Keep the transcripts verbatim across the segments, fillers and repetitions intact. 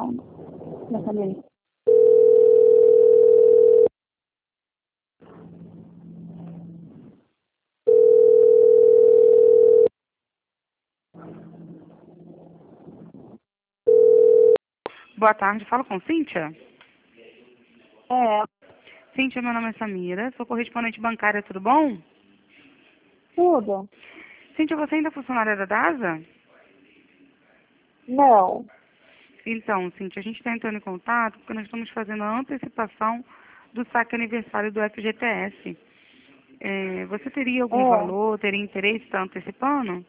Já falei. Boa tarde, falo com Cíntia? É, Cíntia, meu nome é Samira, sou correspondente bancária, tudo bom? tudo? Cíntia, você ainda é funcionária da DASA? Não. Então, Cíntia, a gente está entrando em contato porque nós estamos fazendo a antecipação do saque aniversário do F G T S. É, você teria algum É, valor, teria interesse em estar antecipando?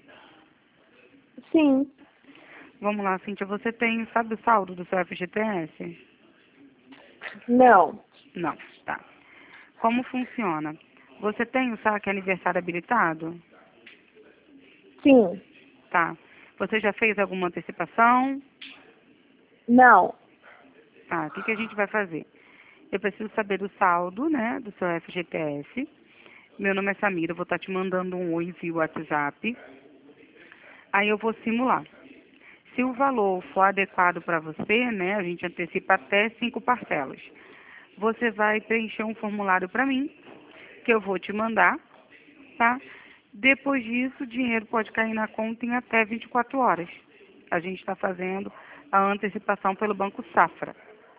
sim. Vamos lá, Cíntia, você tem, sabe o saldo do seu F G T S? Não. Não, tá. Como funciona? Você tem o saque aniversário habilitado? Sim. Tá. Você já fez alguma antecipação? Não. Tá, o que, que a gente vai fazer? Eu preciso saber do saldo, né, do seu F G T S. Meu nome é Samira, eu vou estar te mandando um oi via WhatsApp. Aí eu vou simular. Se o valor for adequado para você, né, a gente antecipa até cinco parcelas. Você vai preencher um formulário para mim, que eu vou te mandar, tá? Depois disso, o dinheiro pode cair na conta em até vinte e quatro horas. A gente está fazendo a antecipação pelo Banco Safra.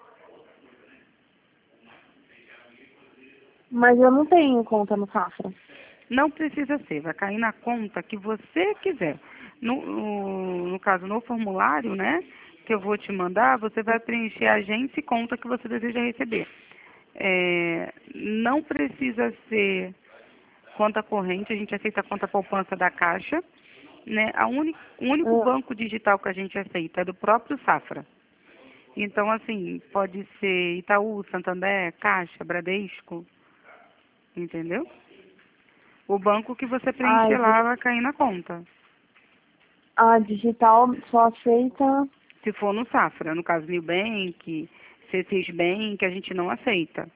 Mas eu não tenho conta no Safra. Não precisa ser, vai cair na conta que você quiser. No, no, no caso, no formulário, né, que eu vou te mandar, você vai preencher a agência e conta que você deseja receber. É, não precisa ser conta corrente, a gente aceita a conta poupança da Caixa, né? A uni, o único Ah, banco digital que a gente aceita é do próprio Safra. Então, assim, pode ser Itaú, Santander, Caixa, Bradesco, entendeu? O banco que você a, preencher lá vai cair na conta. a digital só aceita. Se for no Safra, no caso Nubank, C seis Bank, a gente não aceita.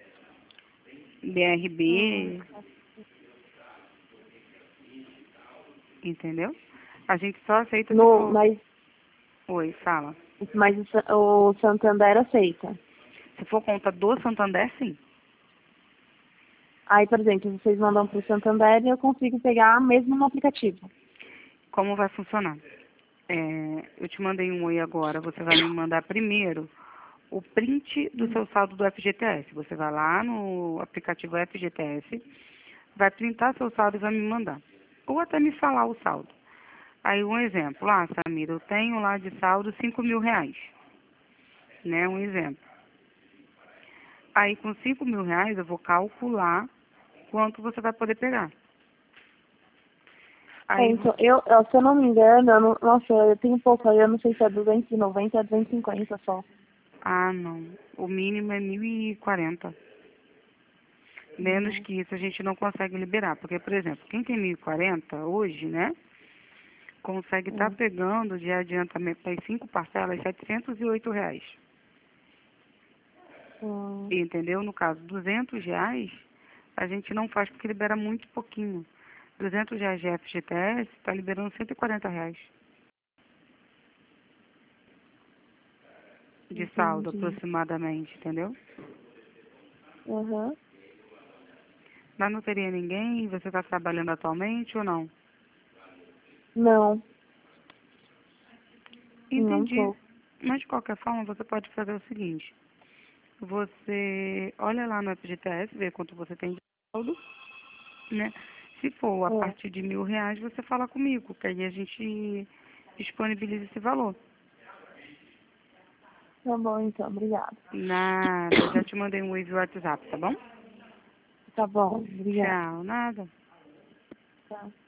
Hum, B R B, entendeu? A gente só aceita se no, for... mas Oi, fala. mas o, Sa- o Santander aceita. Se for conta do Santander, sim. Aí, por exemplo, vocês mandam para o Santander e eu consigo pegar mesmo no aplicativo. Como vai funcionar? É, eu te mandei um oi agora, você vai me mandar primeiro o print do seu saldo do F G T S. Você vai lá no aplicativo F G T S, vai printar seu saldo e vai me mandar. Ou até me falar o saldo. Aí um exemplo, ah, Samira, eu tenho lá de saldo cinco mil reais, né? Um exemplo. Aí com cinco mil reais eu vou calcular quanto você vai poder pegar. É, Aí, então, eu, eu, se eu não me engano, eu não, nossa, eu tenho pouco aí, eu não sei se é duzentos e noventa ou duzentos e cinquenta só. ah, não, o mínimo é mil e quarenta. Menos Uhum. que isso a gente não consegue liberar. Porque, por exemplo, quem tem mil e quarenta hoje, né, consegue estar Hum. pegando de adiantamento para as cinco parcelas setecentos e oito reais. Hum. Entendeu? No caso, duzentos reais a gente não faz porque libera muito pouquinho. duzentos reais de F G T S está liberando cento e quarenta reais de saldo Entendi. aproximadamente, entendeu? Uhum. Mas não teria ninguém? Você está trabalhando atualmente ou não? Não, não Entendi. tô. Mas de qualquer forma, você pode fazer o seguinte. Você olha lá no F G T S, vê quanto você tem de saldo, né? Se for a É, partir de mil reais, você fala comigo, que aí a gente disponibiliza esse valor. tá bom então, obrigada. Nada, já te mandei um oi via WhatsApp, tá bom? Tá bom, obrigada. Tchau, nada. Tá.